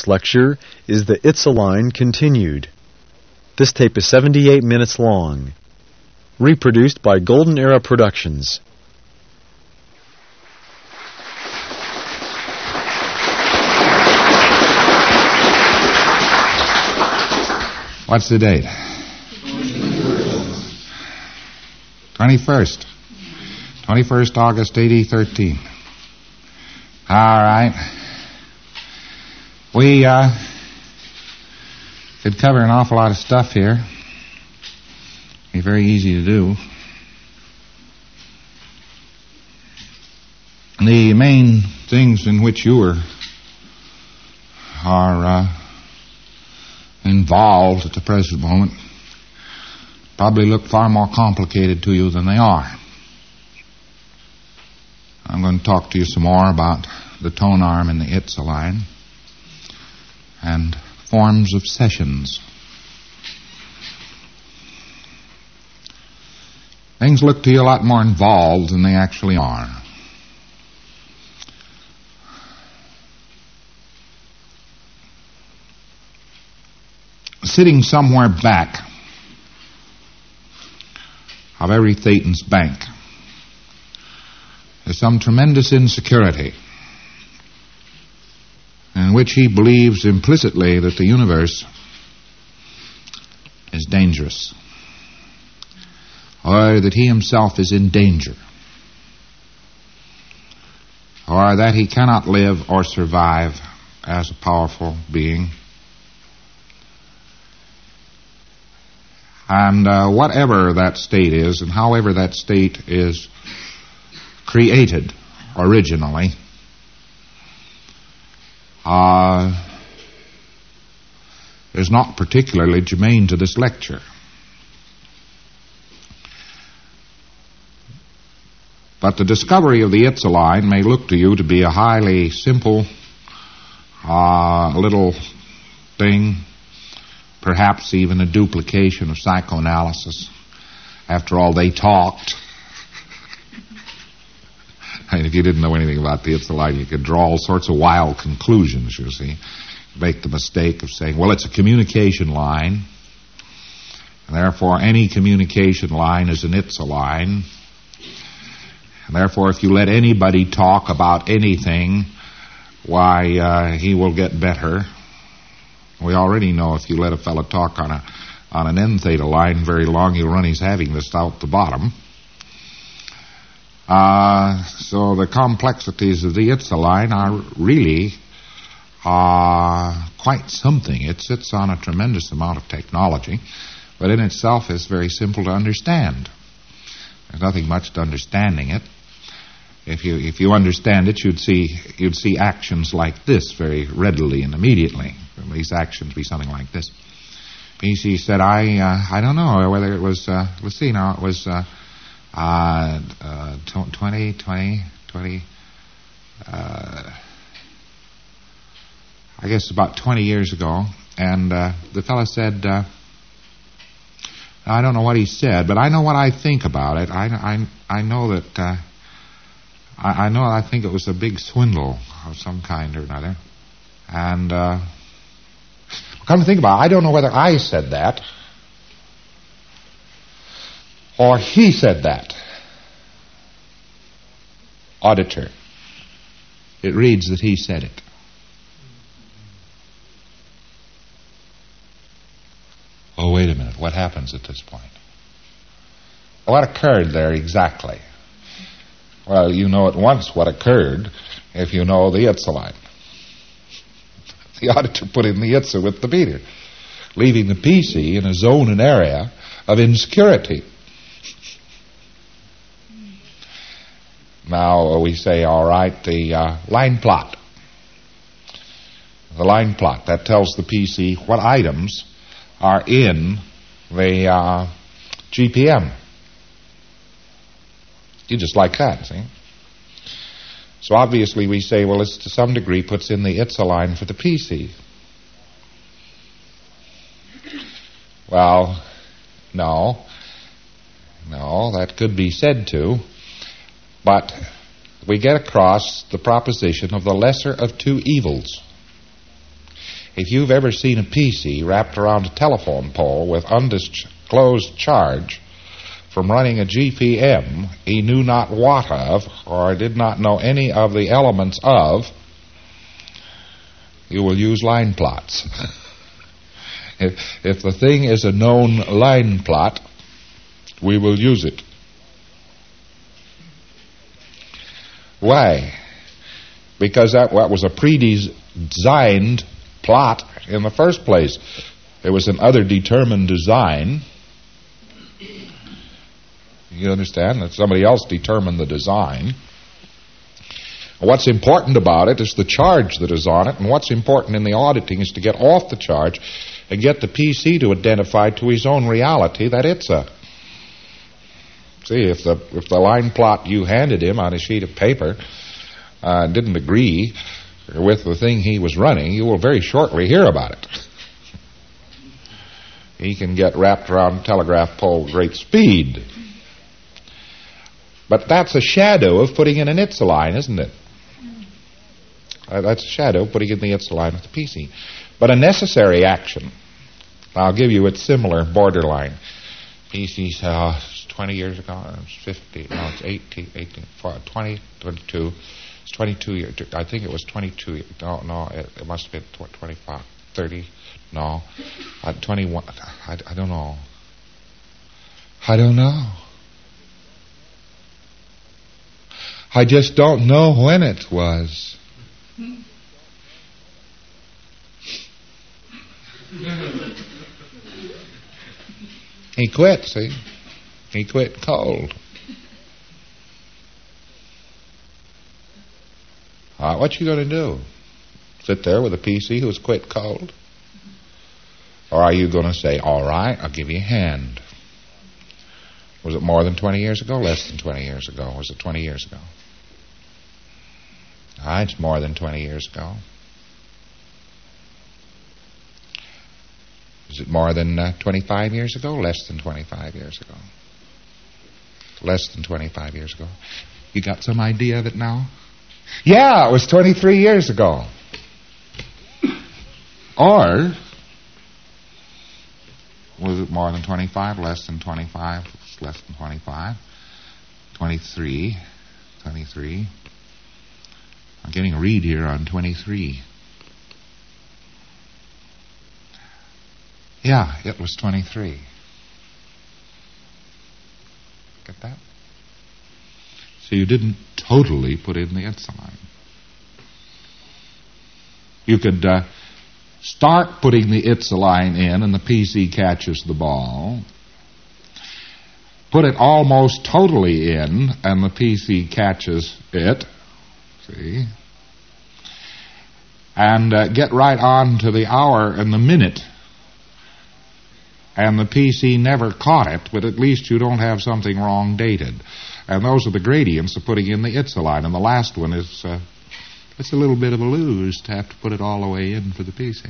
This lecture is the Itzeline continued. This tape is 78 minutes long. Reproduced by Golden Era Productions. What's the date? 21st. 21st August, AD 13. All right. We could cover an awful lot of stuff here. Be very easy to do. The main things in which you are involved at the present moment probably look far more complicated to you than they are. I'm going to talk to you some more about the tone arm in the Itzeline and forms of sessions. Things look to you a lot more involved than they actually are. Sitting somewhere back of every Thetan's bank is some tremendous insecurity in which he believes implicitly that the universe is dangerous, or that he himself is in danger, or that he cannot live or survive as a powerful being. And whatever that state is, and however that state is created originally, is not particularly germane to this lecture. But the discovery of the Itzeline may look to you to be a highly simple little thing, perhaps even a duplication of psychoanalysis. After all, they talked. And if you didn't know anything about the Itzeline, you could draw all sorts of wild conclusions, you see. Make the mistake of saying, well, it's a communication line, and therefore any communication line is an Itzeline. And therefore, if you let anybody talk about anything, why, he will get better. We already know if you let a fellow talk on an n theta line very long, he'll run his havingness out the bottom. So the complexities of the Itzeline are really quite something. It sits on a tremendous amount of technology, but in itself is very simple to understand. There's nothing much to understanding it. If you understand it, you'd see actions like this very readily and immediately. These actions be something like this. PC said, I don't know whether it was, let's see now, it was 20, I guess about 20 years ago, and the fellow said, I don't know what he said, but I know what I think about it. I know that I think it was a big swindle of some kind or another. And come to think about it, I don't know whether I said that or he said that. Auditor. It reads that he said it. Oh, wait a minute. What happens at this point? What occurred there exactly? Well, you know at once what occurred if you know the Itzeline. The auditor put in the Itza with the meter, leaving the PC in a zone and area of insecurity. Now we say, all right, the line plot. The line plot, that tells the PC what items are in the GPM. You just like that, see? So obviously we say, well, this to some degree puts in the Itzeline for the PC. Well, no, that could be said to, but we get across the proposition of the lesser of two evils. If you've ever seen a PC wrapped around a telephone pole with undisclosed charge from running a GPM he knew not what of, or did not know any of the elements of, you will use line plots. If the thing is a known line plot, we will use it. Why? Because that was a pre-designed plot in the first place. It was an other determined design. You understand? That somebody else determined the design. What's important about it is the charge that is on it, and what's important in the auditing is to get off the charge and get the PC to identify to his own reality that it's a... See, if the line plot you handed him on a sheet of paper didn't agree with the thing he was running, you will very shortly hear about it. He can get wrapped around a telegraph pole with great speed. But that's a shadow of putting in an ITSA line, isn't it? That's a shadow of putting in the ITSA line with the PC. But a necessary action, I'll give you its similar borderline. PC's 20 years ago, it's 50, no, it's 18, 20, 22. It's 22 years. I think it was 22 years. No, it must have been 25, 30. No, 21. I don't know. I don't know. I just don't know when it was. He quit, see? He quit cold. What you going to do? Sit there with a PC who's quit cold? Or are you going to say, all right, I'll give you a hand? Was it more than 20 years ago? Less than 20 years ago? Was it 20 years ago? All right, it's more than 20 years ago. Is it more than 25 years ago? Less than 25 years ago? Less than 25 years ago. You got some idea of it now? Yeah, it was 23 years ago. Or was it more than 25? Less than 25? It's less than 25. 23. 23. I'm getting a read here on 23. Yeah, it was 23. Get that? So you didn't totally put in the ITSA line. You could start putting the ITSA line in and the PC catches the ball. Put it almost totally in and the PC catches it. See? And get right on to the hour and the minute. And the PC never caught it, but at least you don't have something wrong dated. And those are the gradients of putting in the ITSA line. And the last one is, it's a little bit of a lose to have to put it all the way in for the PC.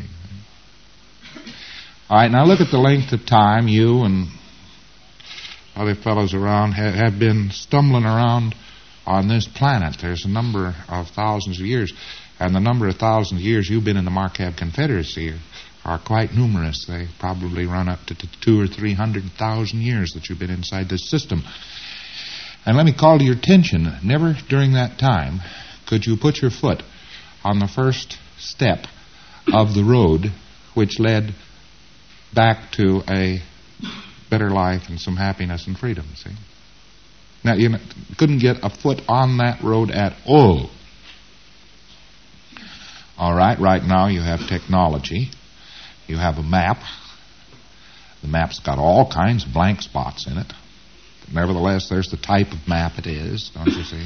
All right, now look at the length of time you and other fellows around have been stumbling around on this planet. There's a number of thousands of years. And the number of thousands of years you've been in the Marquette Confederacy are quite numerous. They probably run up to 200,000 or 300,000 years that you've been inside this system. And let me call to your attention, never during that time could you put your foot on the first step of the road which led back to a better life and some happiness and freedom, see? Now, you couldn't get a foot on that road at all. All right, right now you have technology. You have a map. The map's got all kinds of blank spots in it. But nevertheless, there's the type of map it is, don't you see?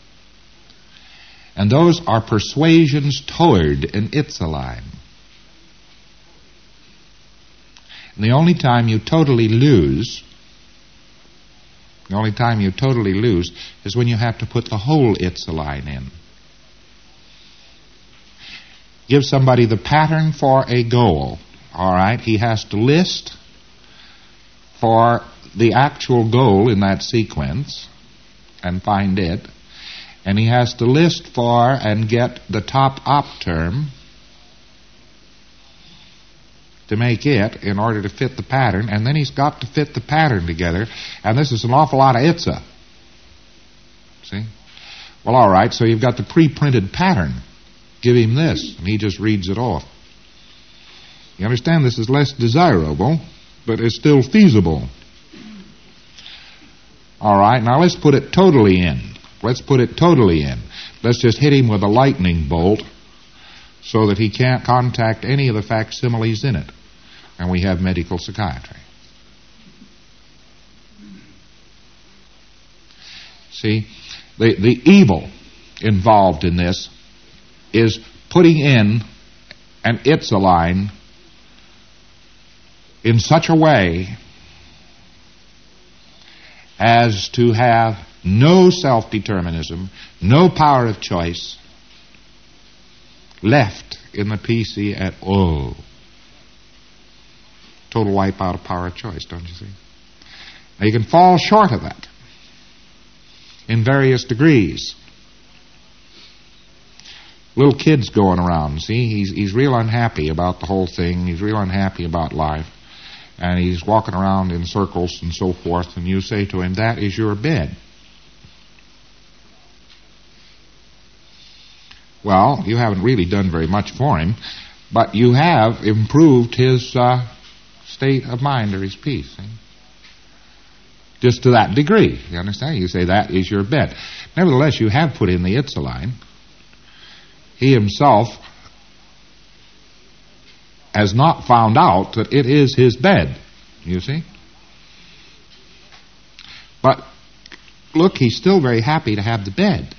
And those are persuasions toward an ITSA line. And the only time you totally lose is when you have to put the whole ITSA line in. Give somebody the pattern for a goal. All right, he has to list for the actual goal in that sequence and find it. And he has to list for and get the top op term to make it in order to fit the pattern, and then he's got to fit the pattern together, and this is an awful lot of ITSA. See? Well, all right, so you've got the pre-printed pattern. Give him this, and he just reads it off. You understand, this is less desirable, but it's still feasible. All right, now let's put it totally in. Let's put it totally in. Let's just hit him with a lightning bolt so that he can't contact any of the facsimiles in it. And we have medical psychiatry. See, the evil involved in this is putting in an ITSA line in such a way as to have no self-determinism, no power of choice left in the PC at all. Total wipeout of power of choice, don't you see? Now you can fall short of that in various degrees. Little kid's going around, see? He's real unhappy about the whole thing. He's real unhappy about life. And he's walking around in circles and so forth, and you say to him, that is your bed. Well, you haven't really done very much for him, but you have improved his state of mind or his peace. See? Just to that degree, you understand? You say, that is your bed. Nevertheless, you have put in the ITSA line. He himself has not found out that it is his bed, you see. But look, he's still very happy to have the bed.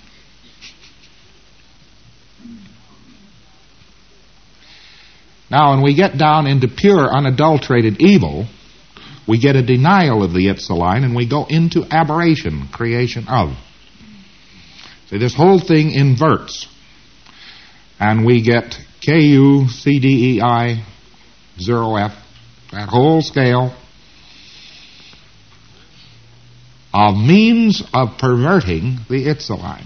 Now, when we get down into pure, unadulterated evil, we get a denial of the ITSA line, and we go into aberration, creation of. See, this whole thing inverts. And we get KUCDEI 0F, that whole scale of means of perverting the ITSA line.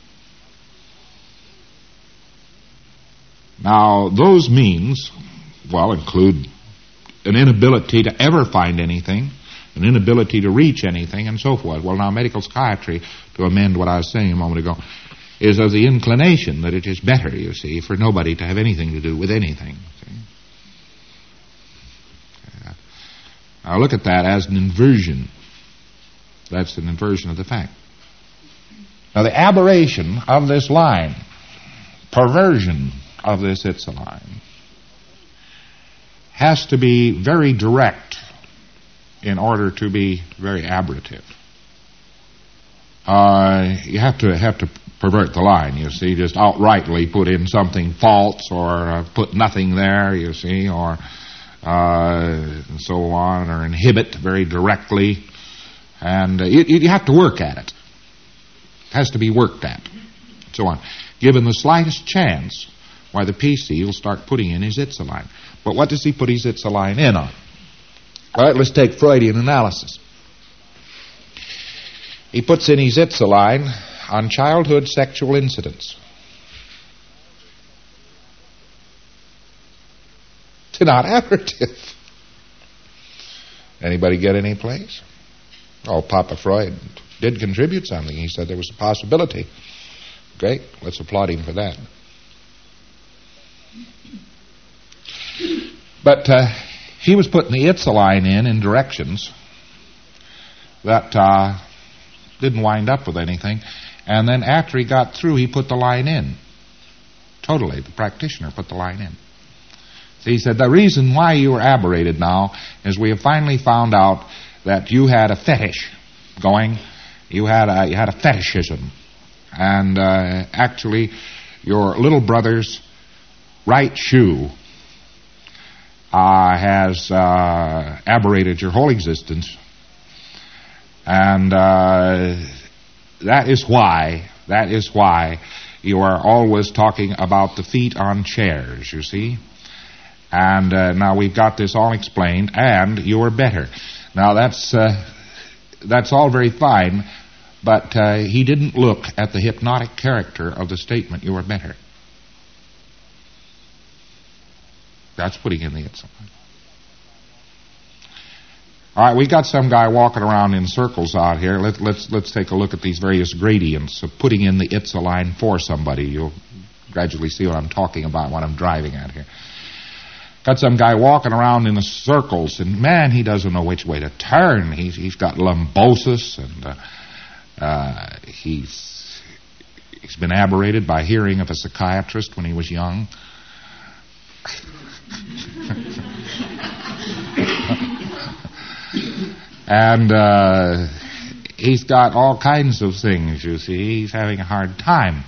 Now, those means, well, include an inability to ever find anything, an inability to reach anything, and so forth. Well, now, medical psychiatry, to amend what I was saying a moment ago, is of the inclination that it is better, you see, for nobody to have anything to do with anything. See? Now look at that as an inversion. That's an inversion of the fact. Now the aberration of this line, perversion of this ITSA line, has to be very direct in order to be very aberrative. You have to pervert the line, you see, just outrightly put in something false or put nothing there, you see, or and so on, or inhibit very directly. And you have to work at it. It has to be worked at, and so on. Given the slightest chance, why the PC will start putting in his ITSA line. But what does he put his ITSA line in on? All right, let's take Freudian analysis. He puts in his ITSA line on childhood sexual incidents. It's not aberrative. Anybody get any place? Oh, Papa Freud did contribute something. He said there was a possibility. Great, let's applaud him for that. But he was putting the ITSA line in directions that didn't wind up with anything. And then after he got through, he put the line in. Totally, the practitioner put the line in. So he said, the reason why you were aberrated now is we have finally found out that you had a fetish going. You had a fetishism. And actually, your little brother's right shoe has aberrated your whole existence. And that is why you are always talking about the feet on chairs, you see. And now we've got this all explained, and you are better. Now that's all very fine, but he didn't look at the hypnotic character of the statement, you are better. That's putting in the ITSA line. All right, we got some guy walking around in circles out here. Let's take a look at these various gradients of putting in the ITSA line for somebody. You'll gradually see what I'm talking about, what I'm driving at here. Got some guy walking around in the circles, and man, he doesn't know which way to turn. He's got lumbosis, and he's been aberrated by hearing of a psychiatrist when he was young. And he's got all kinds of things, you see. He's having a hard time.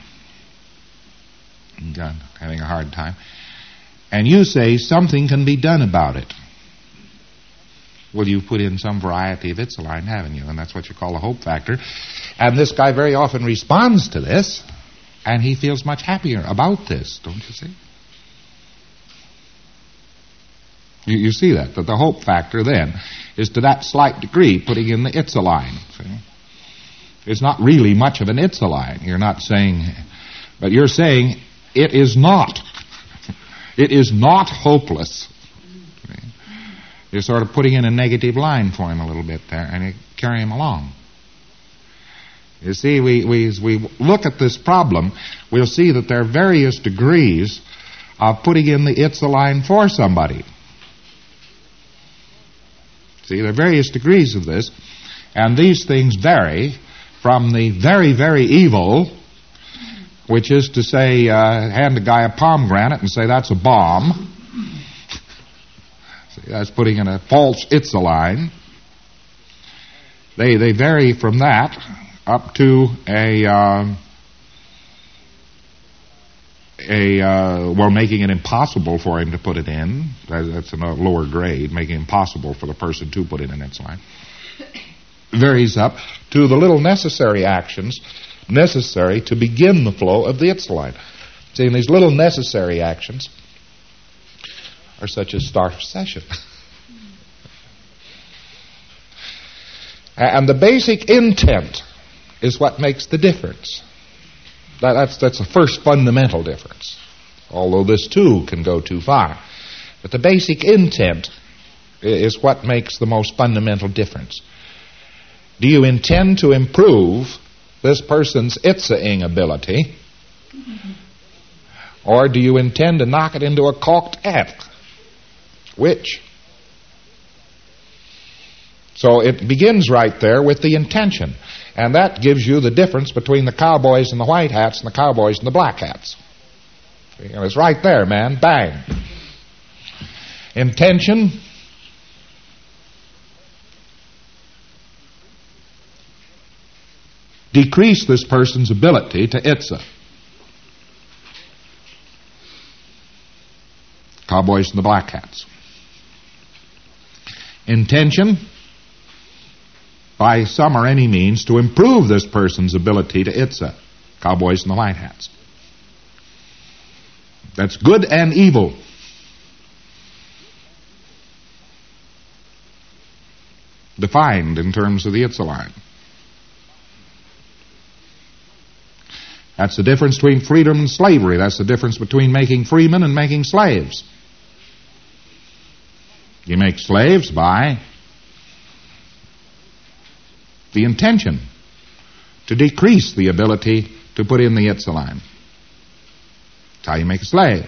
Having a hard time. And you say something can be done about it. Well, you've put in some variety of Itzeline, haven't you? And that's what you call a hope factor. And this guy very often responds to this, and he feels much happier about this, don't you see? You see that the hope factor then is to that slight degree putting in the Itzeline. See? It's not really much of an Itzeline. You're not saying, but you're saying it is not. It is not hopeless. See? You're sort of putting in a negative line for him a little bit there, and you carry him along. You see, as we look at this problem, we'll see that there are various degrees of putting in the Itzeline for somebody. See, there are various degrees of this, and these things vary from the very, very evil, which is to say, hand a guy a pomegranate and say that's a bomb. See, that's putting in a false Itzeline. They vary from that up to making it impossible for him to put it in. That's a lower grade, making it impossible for the person to put it in its line. Varies up to the little necessary actions necessary to begin the flow of the Itzeline. See, and these little necessary actions are such as start session. And the basic intent is what makes the difference. That's the first fundamental difference, although this too can go too far. But the basic intent is what makes the most fundamental difference. Do you intend to improve this person's Itza-ing ability, or do you intend to knock it into a caulked F? Which? So it begins right there with the intention. And that gives you the difference between the cowboys in the white hats and the cowboys in the black hats. And it's right there, man. Bang. Intention. Decrease this person's ability to Itza. Cowboys in the black hats. Intention. By some or any means, to improve this person's ability to Itza. Cowboys in the white hats. That's good and evil. Defined in terms of the Itzeline. That's the difference between freedom and slavery. That's the difference between making freemen and making slaves. You make slaves by the intention to decrease the ability to put in the Itzeline. That's how you make a slave.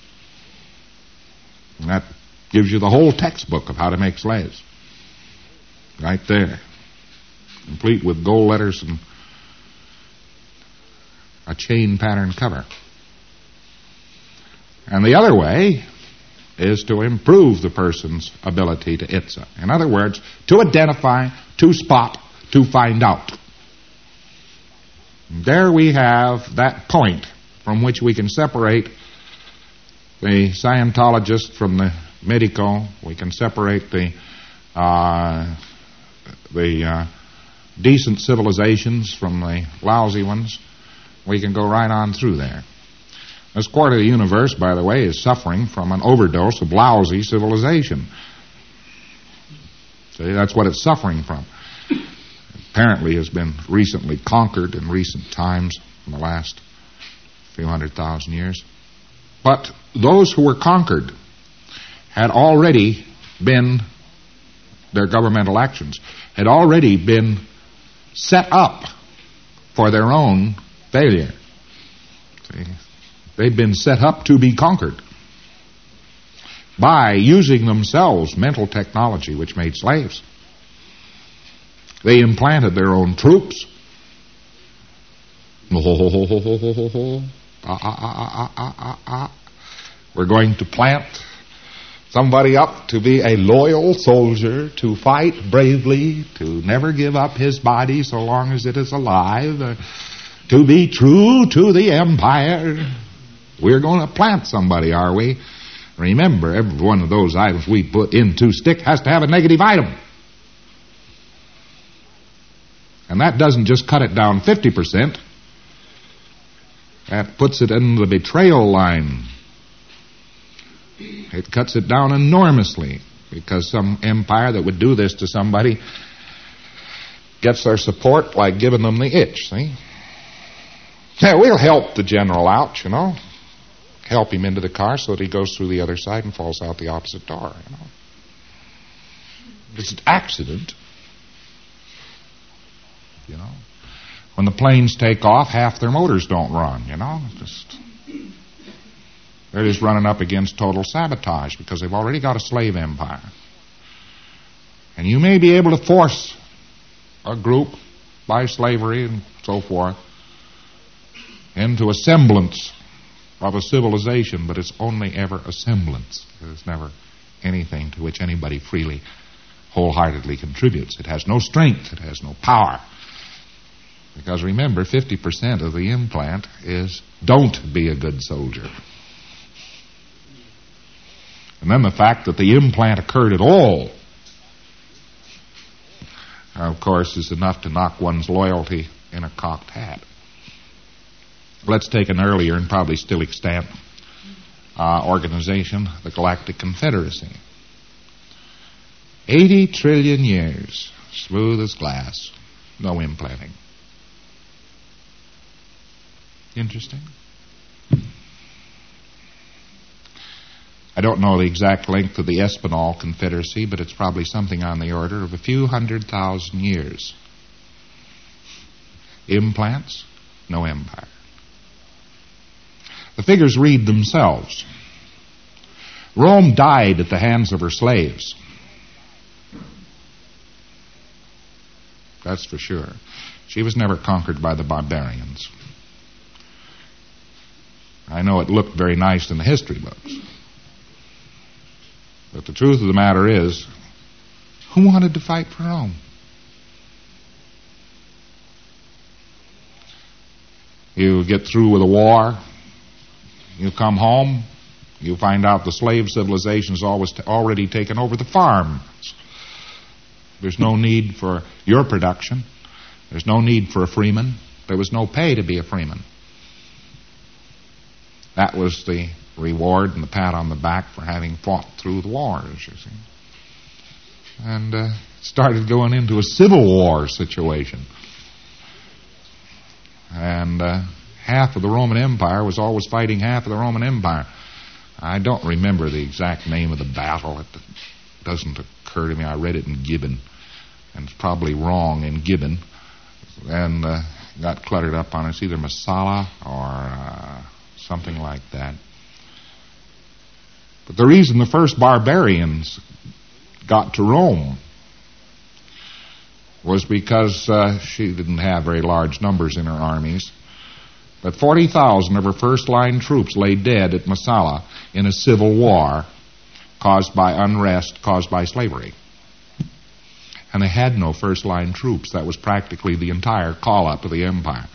And that gives you the whole textbook of how to make slaves. Right there. Complete with gold letters and a chain pattern cover. And the other way is to improve the person's ability to Itza. In other words, to identify, to spot, to find out. There we have that point from which we can separate the Scientologist from the medico. We can separate the decent civilizations from the lousy ones. We can go right on through there. This quarter of the universe, by the way, is suffering from an overdose of lousy civilization. See, that's what it's suffering from. Apparently has been recently conquered in recent times, in the last few 100,000 years. But those who were conquered had already been their governmental actions, had already been set up for their own failure. See? They'd been set up to be conquered by using themselves mental technology which made slaves. They implanted their own troops. We're going to plant somebody up to be a loyal soldier, to fight bravely, to never give up his body so long as it is alive, to be true to the empire. We're going to plant somebody, are we? Remember, every one of those items we put into stick has to have a negative item. And that doesn't just cut it down 50%. That puts it in the betrayal line. It cuts it down enormously, because some empire that would do this to somebody gets their support like giving them the itch, see? Yeah, we'll help the general out, you know. Help him into the car so that he goes through the other side and falls out the opposite door, you know. It's an accident. You know, when the planes take off, half their motors don't run, you know. They're just running up against total sabotage because they've already got a slave empire. And you may be able to force a group by slavery and so forth into a semblance of a civilization, but it's only ever a semblance. There's never anything to which anybody freely, wholeheartedly contributes. It has no strength. It has no power. Because remember, 50% of the implant is don't be a good soldier. And then the fact that the implant occurred at all, of course, is enough to knock one's loyalty in a cocked hat. Let's take an earlier and probably still extant organization, the Galactic Confederacy. 80 trillion years, smooth as glass, no implanting. Interesting. I don't know the exact length of the Espinal Confederacy, but it's probably something on the order of a few 100,000 years. Implants, no empire. The figures read themselves. Rome died at the hands of her slaves. That's for sure. She was never conquered by the barbarians. I know it looked very nice in the history books. But the truth of the matter is, who wanted to fight for Rome? You get through with a war, you come home, you find out the slave civilization's already taken over the farms. There's no need for your production. There's no need for a freeman. There was no pay to be a freeman. That was the reward and the pat on the back for having fought through the wars, you see. And started going into a civil war situation. And half of the Roman Empire was always fighting half of the Roman Empire. I don't remember the exact name of the battle. It doesn't occur to me. I read it in Gibbon, and it's probably wrong in Gibbon. And got cluttered up on it. It's either Massala or something like that. But the reason the first barbarians got to Rome was because she didn't have very large numbers in her armies. But 40,000 of her first-line troops lay dead at Massala in a civil war caused by unrest, caused by slavery. And they had no first-line troops. That was practically the entire call-up of the empire.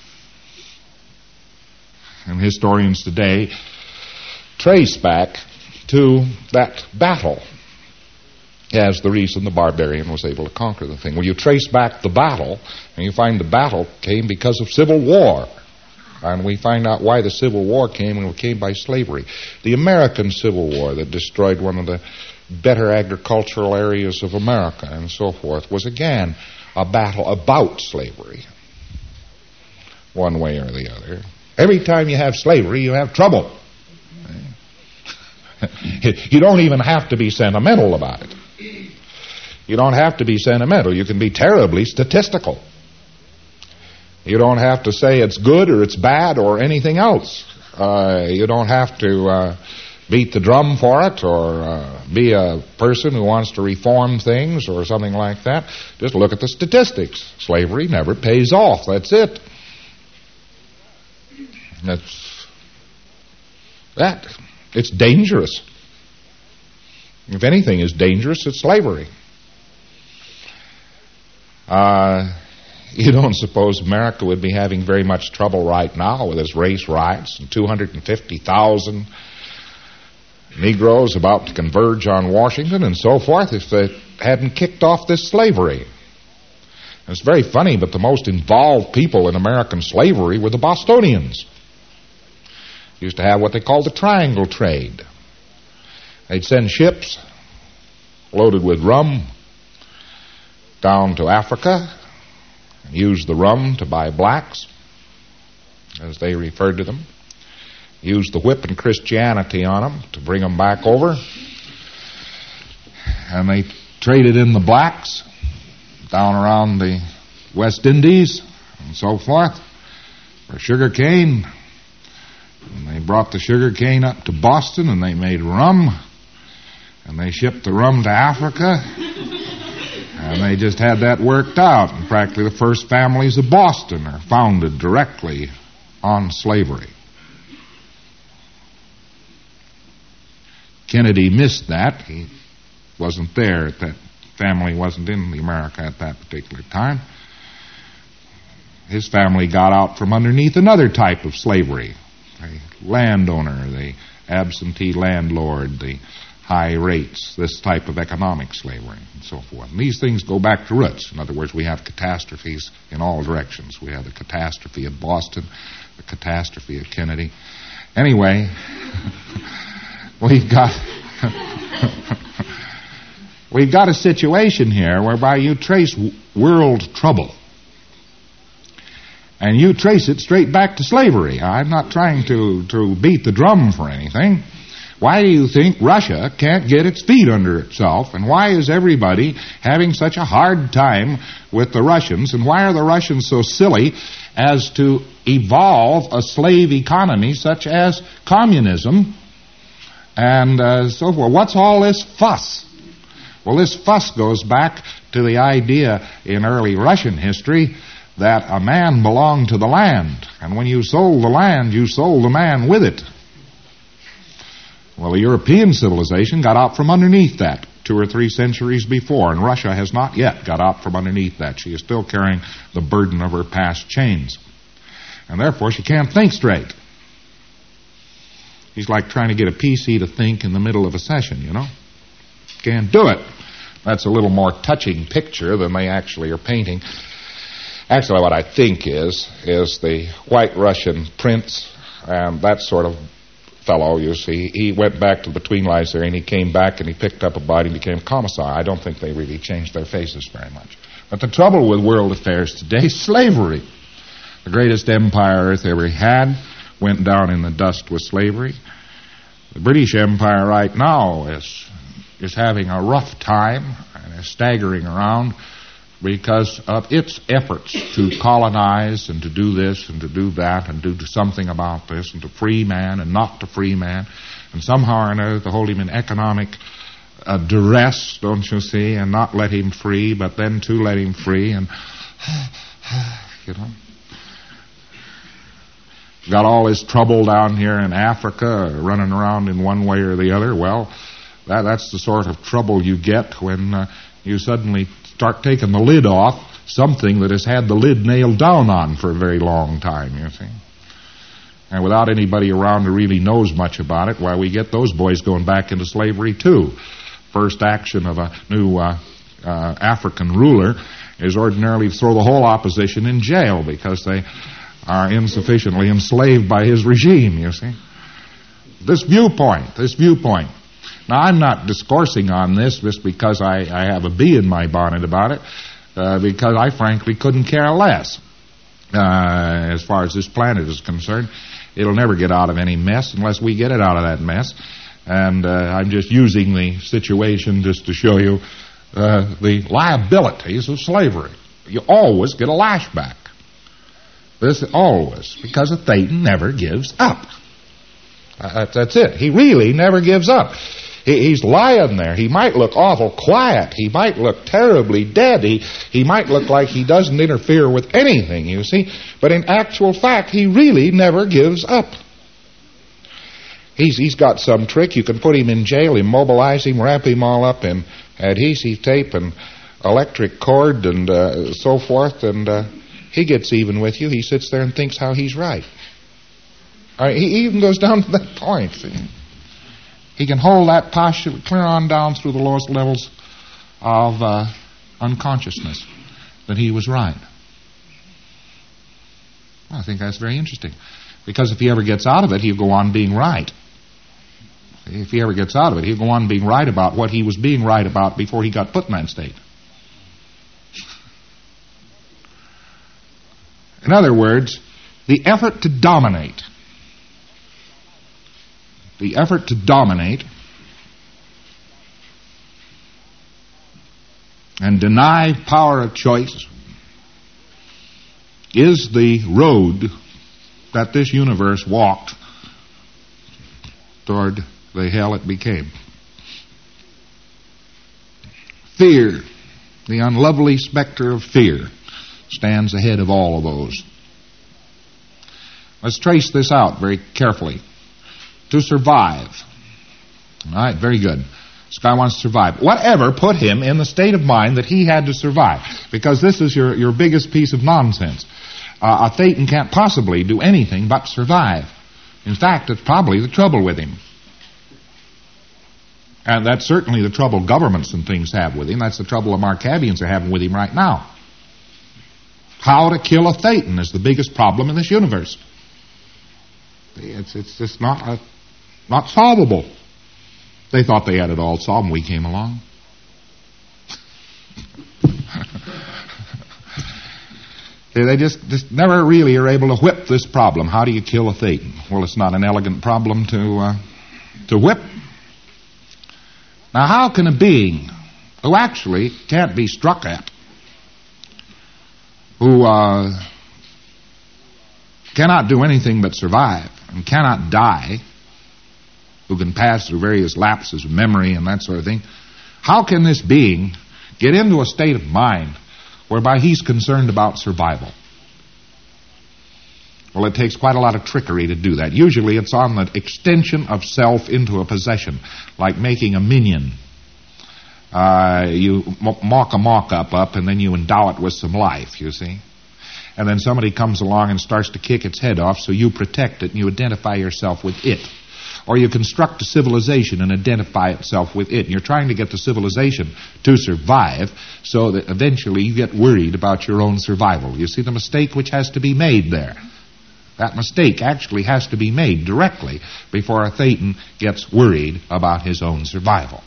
And historians today trace back to that battle as the reason the barbarian was able to conquer the thing. Well, you trace back the battle, and you find the battle came because of civil war. And we find out why the Civil War came, and it came by slavery. The American Civil War that destroyed one of the better agricultural areas of America and so forth was again a battle about slavery, one way or the other. Every time you have slavery, you have trouble. You don't even have to be sentimental about it. You don't have to be sentimental. You can be terribly statistical. You don't have to say it's good or it's bad or anything else. You don't have to beat the drum for it or be a person who wants to reform things or something like that. Just look at the statistics. Slavery never pays off. That's it. That's that. It's dangerous. If anything is dangerous, it's slavery. You don't suppose America would be having very much trouble right now with its race riots and 250,000 Negroes about to converge on Washington and so forth if they hadn't kicked off this slavery. And it's very funny, but the most involved people in American slavery were the Bostonians. Used to have what they called the triangle trade. They'd send ships loaded with rum down to Africa and use the rum to buy blacks, as they referred to them. Use the whip and Christianity on them to bring them back over. And they traded in the blacks down around the West Indies and so forth for sugar cane. And they brought the sugar cane up to Boston and they made rum. And they shipped the rum to Africa. And they just had that worked out. And practically the first families of Boston are founded directly on slavery. Kennedy missed that. He wasn't there at that. Family wasn't in America at that particular time. His family got out from underneath another type of slavery. The landowner, the absentee landlord, the high rates, this type of economic slavery, and so forth. And these things go back to roots. In other words, we have catastrophes in all directions. We have the catastrophe at Boston, the catastrophe at Kennedy. Anyway, we've got a situation here whereby you trace world trouble. And you trace it straight back to slavery. I'm not trying to beat the drum for anything. Why do you think Russia can't get its feet under itself? And why is everybody having such a hard time with the Russians? And why are the Russians so silly as to evolve a slave economy such as communism and so forth? What's all this fuss? Well, this fuss goes back to the idea in early Russian history that a man belonged to the land. And when you sold the land, you sold the man with it. Well, the European civilization got out from underneath that 2 or 3 centuries before, and Russia has not yet got out from underneath that. She is still carrying the burden of her past chains. And therefore, she can't think straight. She's like trying to get a PC to think in the middle of a session, you know. Can't do it. That's a little more touching picture than they actually are painting. Actually, what I think is the White Russian prince and that sort of fellow, you see. He went back to the between lives there, and he came back and he picked up a body and became a commissar. I don't think they really changed their faces very much. But the trouble with world affairs today is slavery. The greatest empire Earth ever had went down in the dust with slavery. The British Empire right now is having a rough time and is staggering around because of its efforts to colonize and to do this and to do that and do something about this and to free man and not to free man. And somehow or another to hold him in economic duress, don't you see, and not let him free, but then to let him free. And, you know, got all this trouble down here in Africa running around in one way or the other. Well, that's the sort of trouble you get when you suddenly start taking the lid off something that has had the lid nailed down on for a very long time, you see. And without anybody around who really knows much about it, why, we get those boys going back into slavery too. First action of a new African ruler is ordinarily to throw the whole opposition in jail because they are insufficiently enslaved by his regime, you see. This viewpoint. Now, I'm not discoursing on this just because I have a bee in my bonnet about it, because I frankly couldn't care less. As far as this planet is concerned, it'll never get out of any mess unless we get it out of that mess. And I'm just using the situation just to show you the liabilities of slavery. You always get a lashback. This always, because a Thetan never gives up. That's it. He really never gives up. He's lying there. He might look awful quiet. He might look terribly dead. He might look like he doesn't interfere with anything, you see. But in actual fact, he really never gives up. He's got some trick. You can put him in jail, immobilize him, wrap him all up in adhesive tape and electric cord and so forth, and he gets even with you. He sits there and thinks how he's right. He even goes down to that point. See? He can hold that posture clear on down through the lowest levels of unconsciousness that he was right. Well, I think that's very interesting. Because if he ever gets out of it, he'll go on being right. If he ever gets out of it, he'll go on being right about what he was being right about before he got put in that state. In other words, the effort to dominate and deny power of choice is the road that this universe walked toward the hell it became. Fear, the unlovely specter of fear, stands ahead of all of those. Let's trace this out very carefully. To survive. All right, very good. This guy wants to survive. Whatever put him in the state of mind that he had to survive? Because this is your biggest piece of nonsense. A Thetan can't possibly do anything but survive. In fact, it's probably the trouble with him. And that's certainly the trouble governments and things have with him. That's the trouble the Markavians are having with him right now. How to kill a Thetan is the biggest problem in this universe. It's just not solvable. They thought they had it all solved when we came along. They just never really are able to whip this problem. How do you kill a Thetan? Well, it's not an elegant problem to whip. Now, how can a being who actually can't be struck at, who cannot do anything but survive and cannot die, who can pass through various lapses of memory and that sort of thing, how can this being get into a state of mind whereby he's concerned about survival? Well, it takes quite a lot of trickery to do that. Usually it's on the extension of self into a possession, like making a minion. You mock a mock-up up and then you endow it with some life, you see. And then somebody comes along and starts to kick its head off, so you protect it and you identify yourself with it. Or you construct a civilization and identify itself with it. And you're trying to get the civilization to survive so that eventually you get worried about your own survival. You see the mistake which has to be made there. That mistake actually has to be made directly before a Thetan gets worried about his own survival.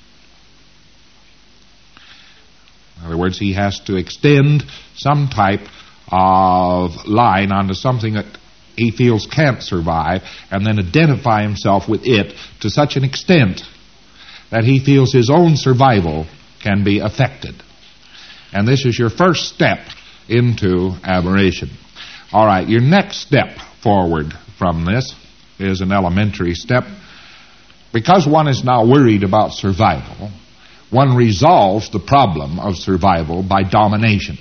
In other words, he has to extend some type of line onto something that he feels can't survive, and then identify himself with it to such an extent that he feels his own survival can be affected. And this is your first step into aberration. All right, your next step forward from this is an elementary step. Because one is now worried about survival, one resolves the problem of survival by domination.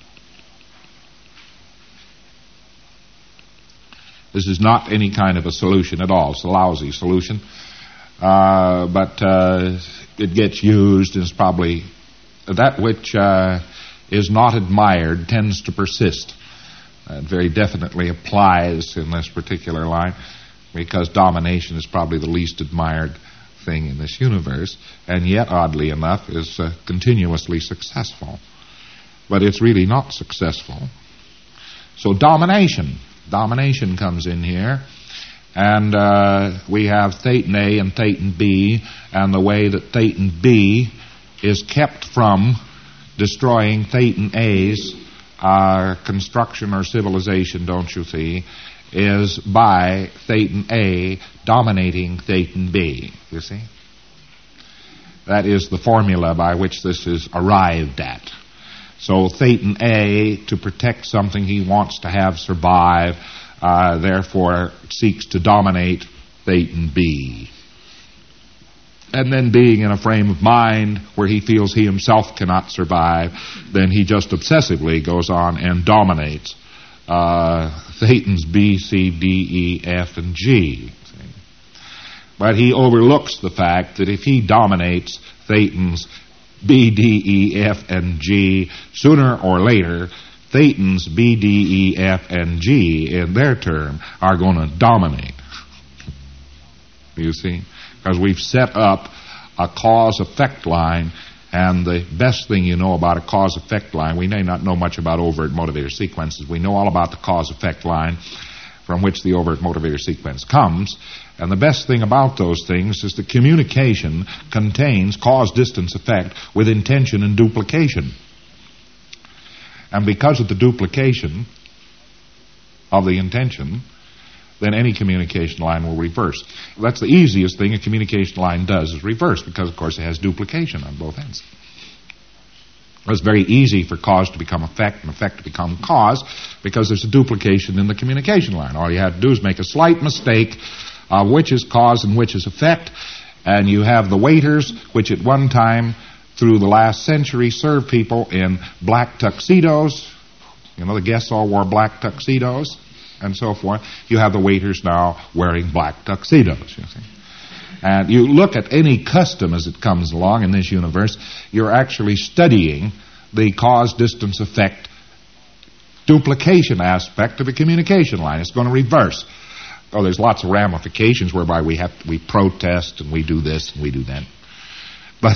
This is not any kind of a solution at all. It's a lousy solution. But it gets used, and it's probably that which is not admired tends to persist. It very definitely applies in this particular line, because domination is probably the least admired thing in this universe, and yet, oddly enough, is continuously successful. But it's really not successful. So domination comes in here, and we have Thetan A and Thetan B, and the way that Thetan B is kept from destroying Thetan A's construction or civilization, don't you see, is by Thetan A dominating Thetan B, you see. That is the formula by which this is arrived at. So Thetan A, to protect something he wants to have survive, therefore seeks to dominate Thetan B. And then being in a frame of mind where he feels he himself cannot survive, then he just obsessively goes on and dominates Thetans B, C, D, E, F, and G. But he overlooks the fact that if he dominates Thetans B, D, E, F, and G, sooner or later, Thetans B, D, E, F, and G, in their turn, are going to dominate. You see? Because we've set up a cause-effect line, and the best thing you know about a cause-effect line, we may not know much about overt motivator sequences. We know all about the cause-effect line from which the overt motivator sequence comes. And the best thing about those things is that communication contains cause-distance effect with intention and duplication. And because of the duplication of the intention, then any communication line will reverse. That's the easiest thing a communication line does, is reverse, because, of course, it has duplication on both ends. It's very easy for cause to become effect and effect to become cause because there's a duplication in the communication line. All you have to do is make a slight mistake of which is cause and which is effect, and you have the waiters, which at one time through the last century served people in black tuxedos. You know, the guests all wore black tuxedos and so forth. You have the waiters now wearing black tuxedos, you see. And you look at any custom as it comes along in this universe, you're actually studying the cause-distance effect duplication aspect of a communication line. It's going to reverse. Oh, there's lots of ramifications whereby we protest and we do this and we do that. But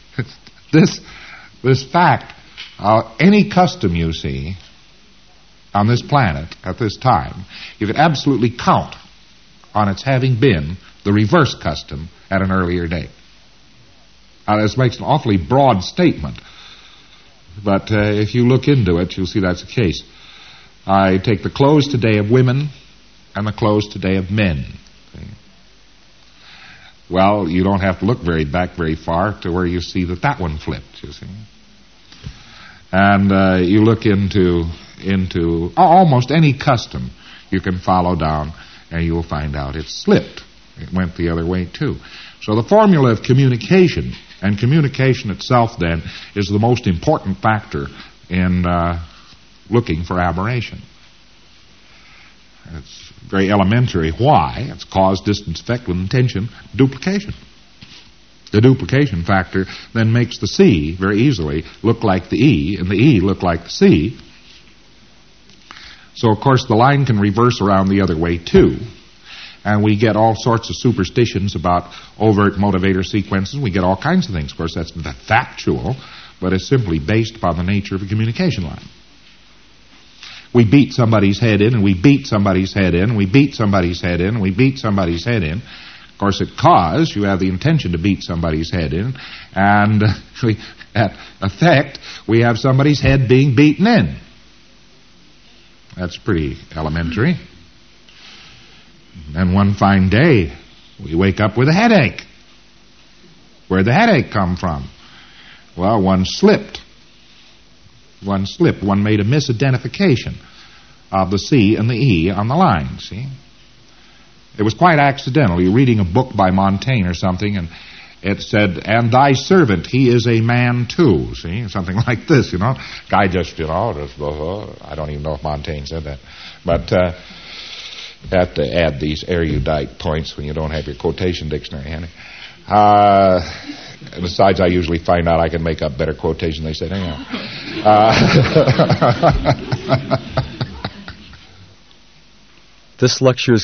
this fact, any custom you see on this planet at this time, you could absolutely count on its having been the reverse custom at an earlier date. Now, this makes an awfully broad statement, but if you look into it, you'll see that's the case. I take the clothes today of women and the clothes today of men. See? Well, you don't have to look back very far to where you see that one flipped, you see. And you look into almost any custom you can follow down, and you'll find out it's slipped. It went the other way, too. So the formula of communication, and communication itself, then, is the most important factor in looking for aberration. It's very elementary. Why? It's cause, distance, effect with intention, duplication. The duplication factor then makes the C very easily look like the E, and the E look like the C. So, of course, the line can reverse around the other way, too. And we get all sorts of superstitions about overt motivator sequences. We get all kinds of things. Of course, that's factual, but it's simply based upon the nature of a communication line. We beat somebody's head in, and we beat somebody's head in, and we beat somebody's head in, and we beat somebody's head in. Of course, at cause, you have the intention to beat somebody's head in, and at effect, we have somebody's head being beaten in. That's pretty elementary. And one fine day, we wake up with a headache. Where'd the headache come from? Well, one slipped. One made a misidentification of the C and the E on the line, see? It was quite accidental. You're reading a book by Montaigne or something, and it said, and thy servant, he is a man too, see? Something like this, you know. Guy just, I don't even know if Montaigne said that. But have to add these erudite points when you don't have your quotation dictionary handy. Besides, I usually find out I can make up better quotations than they said anyhow. This lecture is